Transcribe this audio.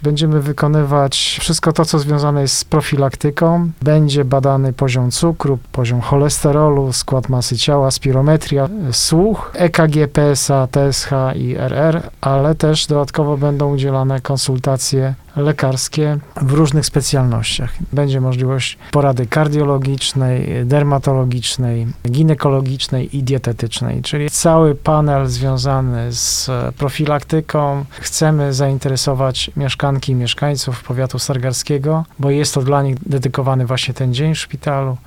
Będziemy wykonywać wszystko to, co związane jest z profilaktyką. Będzie badany poziom cukru, poziom cholesterolu, skład masy ciała, spirometria, słuch, EKG, PSA, TSH i RR, ale też dodatkowo będą udzielane konsultacje lekarskie w różnych specjalnościach. Będzie możliwość porady kardiologicznej, dermatologicznej, ginekologicznej i dietetycznej, czyli cały panel związany z profilaktyką. Chcemy zainteresować mieszkanki i mieszkańców powiatu stargardzkiego, bo jest to dla nich dedykowany właśnie ten dzień w szpitalu.